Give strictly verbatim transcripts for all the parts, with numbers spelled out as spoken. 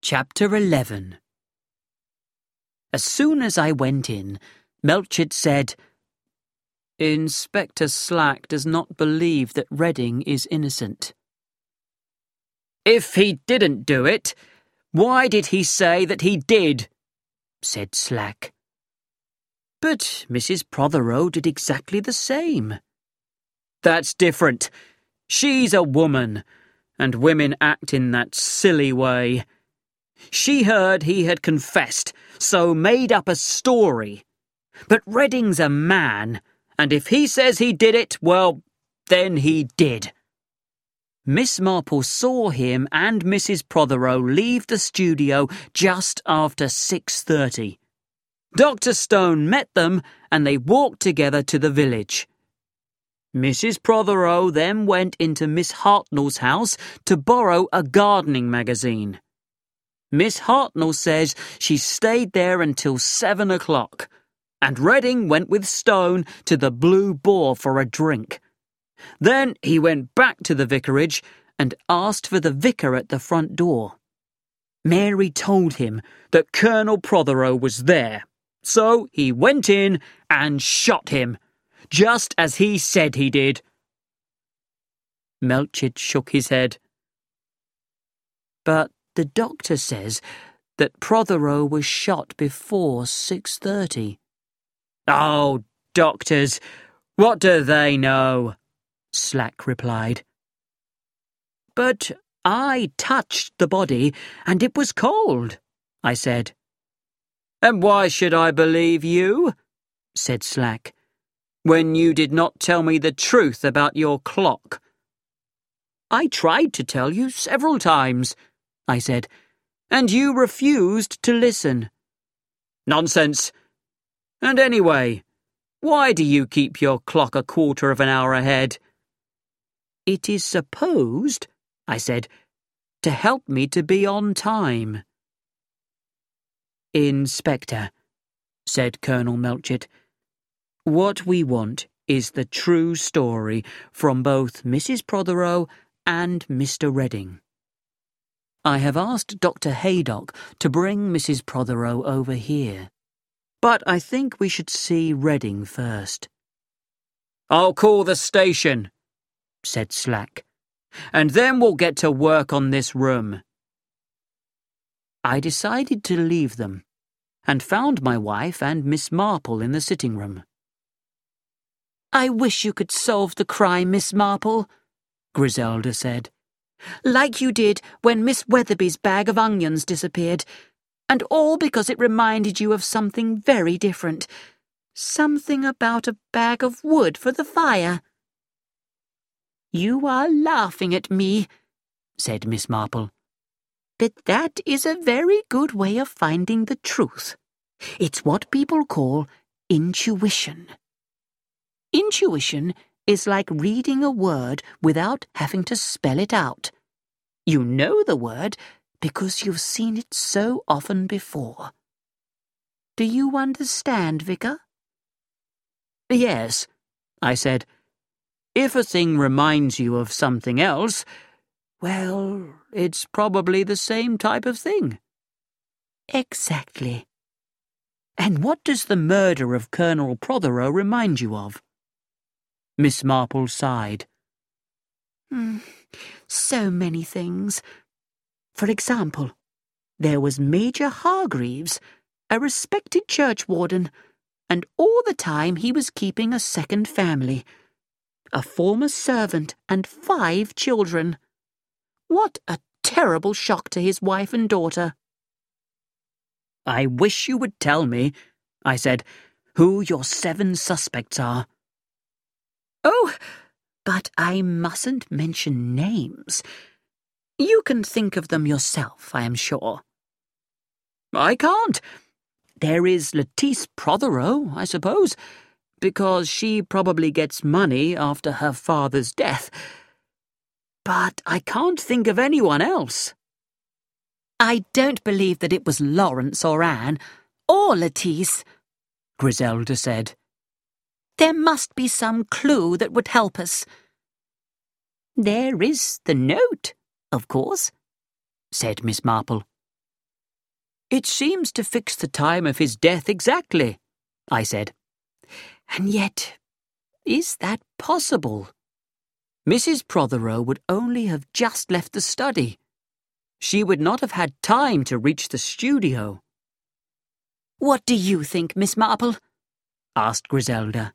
Chapter eleven. As soon as I went in, Melchett said, "Inspector Slack does not believe that Redding is innocent." "If he didn't do it, why did he say that he did?" said Slack. "But Missus Prothero did exactly the same." "That's different. She's a woman, and women act in that silly way. She heard he had confessed, so made up a story. But Redding's a man, and if he says he did it, well, then he did." Miss Marple saw him and Missus Prothero leave the studio just after six thirty. Doctor Stone met them, and they walked together to the village. Missus Prothero then went into Miss Hartnell's house to borrow a gardening magazine. Miss Hartnell says she stayed there until seven o'clock, and Redding went with Stone to the Blue Boar for a drink. Then he went back to the vicarage and asked for the vicar at the front door. Mary told him that Colonel Prothero was there, so he went in and shot him, just as he said he did. Melchett shook his head. "But the doctor says that Prothero was shot before six thirty. "Oh, doctors, what do they know?" Slack replied. "But I touched the body, and it was cold," I said. "And why should I believe you?" said Slack, "when you did not tell me the truth about your clock?" "I tried to tell you several times," I said, "and you refused to listen." "Nonsense. And anyway, why do you keep your clock a quarter of an hour ahead?" "It is supposed," I said, "to help me to be on time." "Inspector," said Colonel Melchett, "what we want is the true story from both Missus Prothero and Mister Redding. I have asked Doctor Haydock to bring Missus Prothero over here, but I think we should see Redding first." "I'll call the station," said Slack, "and then we'll get to work on this room." I decided to leave them, and found my wife and Miss Marple in the sitting room. "I wish you could solve the crime, Miss Marple," Griselda said, "like you did when Miss Weatherby's bag of onions disappeared, and all because it reminded you of something very different. Something about a bag of wood for the fire." "You are laughing at me," said Miss Marple. "But that is a very good way of finding the truth. It's what people call intuition. Intuition is like reading a word without having to spell it out. You know the word because you've seen it so often before. Do you understand, Vicar?" "Yes," I said. "If a thing reminds you of something else, well, it's probably the same type of thing." "Exactly. And what does the murder of Colonel Prothero remind you of?" Miss Marple sighed. Mm, so many things. For example, there was Major Hargreaves, a respected churchwarden, and all the time he was keeping a second family, a former servant and five children. What a terrible shock to his wife and daughter. "I wish you would tell me," I said, "who your seven suspects are." "Oh, but I mustn't mention names. You can think of them yourself, I am sure." "I can't. There is Lettice Prothero, I suppose, because she probably gets money after her father's death. But I can't think of anyone else." "I don't believe that it was Lawrence or Anne, or Lettice," Griselda said. "There must be some clue that would help us." "There is the note, of course," said Miss Marple. It seems to fix the time of his death exactly, I said. And yet, is that possible? Missus Prothero would only have just left the study. She would not have had time to reach the studio. "What do you think, Miss Marple?" asked Griselda.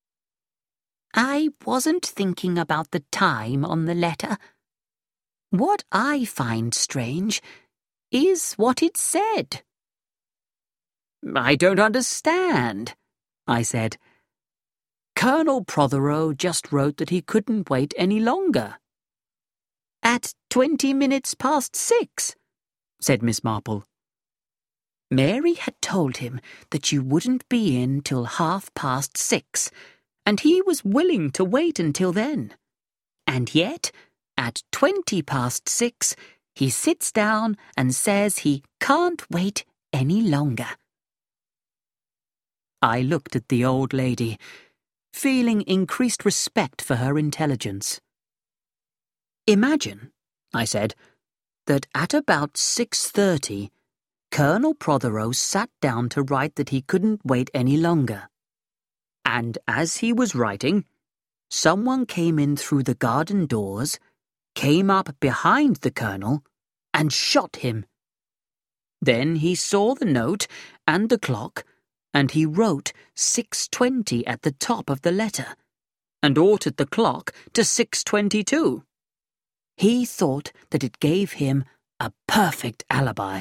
"I wasn't thinking about the time on the letter. What I find strange is what it said." "I don't understand," I said. "Colonel Prothero just wrote that he couldn't wait any longer." "At twenty minutes past six," said Miss Marple. "Mary had told him that you wouldn't be in till half past six, and he was willing to wait until then. And yet, at twenty past six, he sits down and says he can't wait any longer." I looked at the old lady, feeling increased respect for her intelligence. "Imagine," I said, "that at about six thirty, Colonel Prothero sat down to write that he couldn't wait any longer. And as he was writing, someone came in through the garden doors, came up behind the Colonel, and shot him. Then he saw the note and the clock, and he wrote six twenty at the top of the letter, and altered the clock to six twenty-two. He thought that it gave him a perfect alibi."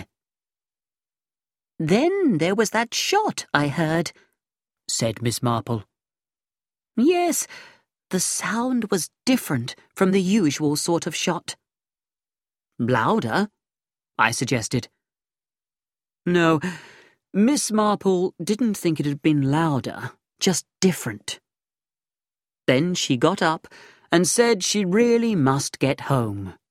"Then there was that shot I heard," said Miss Marple. "Yes, the sound was different from the usual sort of shot." "Louder?" I suggested. No, Miss Marple didn't think it had been louder, just different. Then she got up and said she really must get home.